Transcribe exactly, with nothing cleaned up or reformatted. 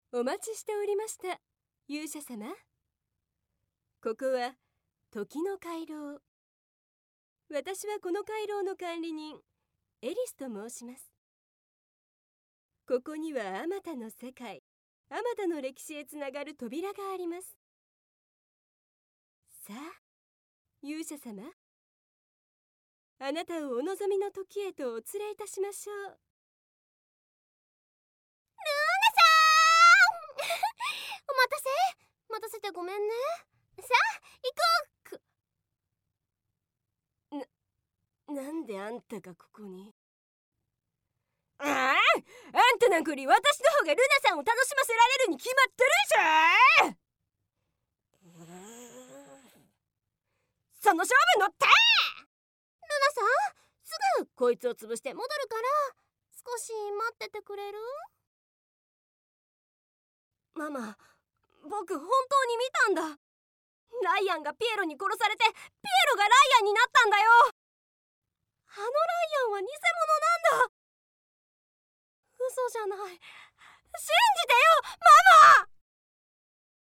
お待ちしておりました、勇者様。ここは時の回廊。私はこの回廊の管理人、エリスと申します。ここにはあまたの世界、あまたの歴史へつながる扉があります。さあ、勇者様、あなたをお望みの時へとお連れいたしましょう。ルーナさんお待たせ待たせてごめんね。さあ行こう。な、なんであんたがここに。ああ、あんたなんかより私の方がルナさんを楽しませられるに決まってるじゃん。その勝負乗って。ルナさん、すぐこいつを潰して戻るから少し待っててくれる？ ママ、僕本当に見たんだ。ライアンがピエロに殺されて、ピエロがライアンになったんだよ。あのライアンは偽物なんだ。嘘じゃない。信じてよ、ママ。